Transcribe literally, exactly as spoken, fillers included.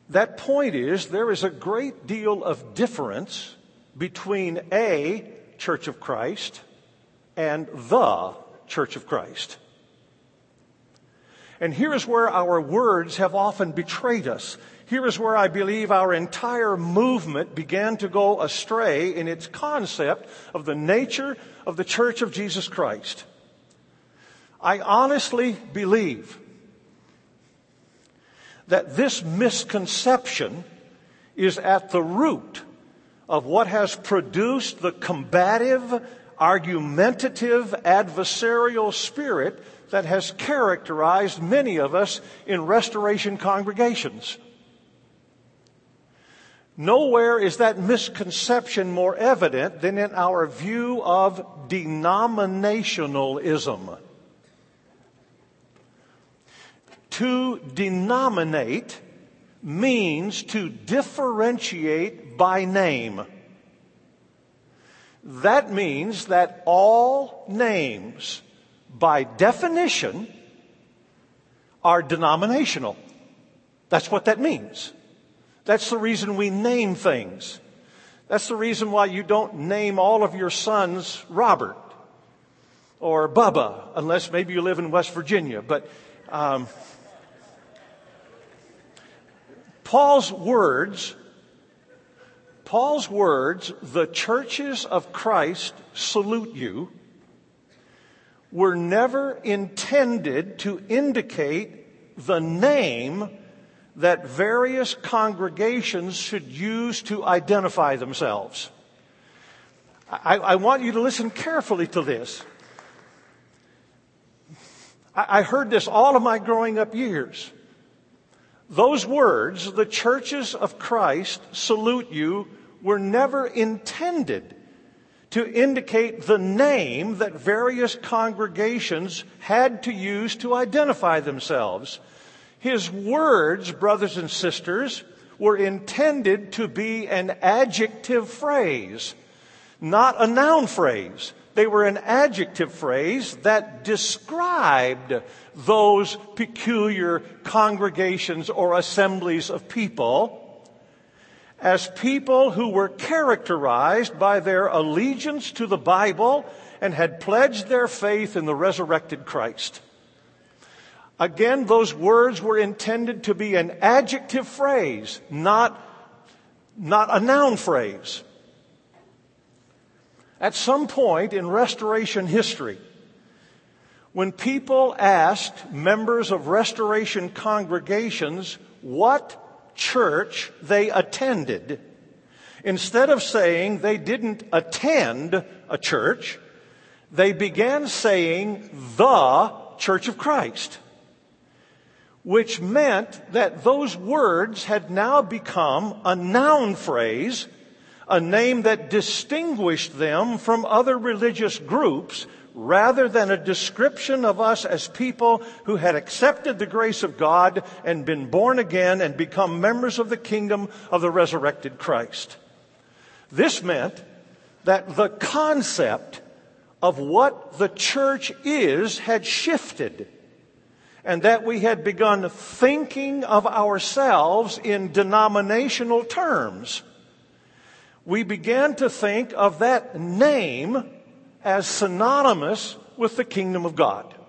That point is, there is a great deal of difference between a Church of Christ and the Church of Christ. And here is where our words have often betrayed us. Here is where I believe our entire movement began to go astray in its concept of the nature of the Church of Jesus Christ. I honestly believe that this misconception is at the root of what has produced the combative, argumentative, adversarial spirit that has characterized many of us in Restoration congregations. Nowhere is that misconception more evident than in our view of denominationalism. To denominate means to differentiate by name. That means that all names, by definition, are denominational. That's what that means. That's the reason we name things. That's the reason why you don't name all of your sons Robert or Bubba, unless maybe you live in West Virginia. But um, Paul's words, Paul's words, the churches of Christ salute you, were never intended to indicate the name that various congregations should use to identify themselves. I, I want you to listen carefully to this. I, I heard this all of my growing up years. Those words, the churches of Christ salute you, were never intended to indicate the name that various congregations had to use to identify themselves. His words, brothers and sisters, were intended to be an adjective phrase, not a noun phrase. They were an adjective phrase that described those peculiar congregations or assemblies of people as people who were characterized by their allegiance to the Bible and had pledged their faith in the resurrected Christ. Again, those words were intended to be an adjective phrase, not, not a noun phrase. At some point in Restoration history, when people asked members of Restoration congregations what church they attended, instead of saying they didn't attend a church, they began saying the Church of Christ, which meant that those words had now become a noun phrase, a name that distinguished them from other religious groups, rather than a description of us as people who had accepted the grace of God and been born again and become members of the kingdom of the resurrected Christ. This meant that the concept of what the church is had shifted, and that we had begun thinking of ourselves in denominational terms. We began to think of that name as synonymous with the kingdom of God.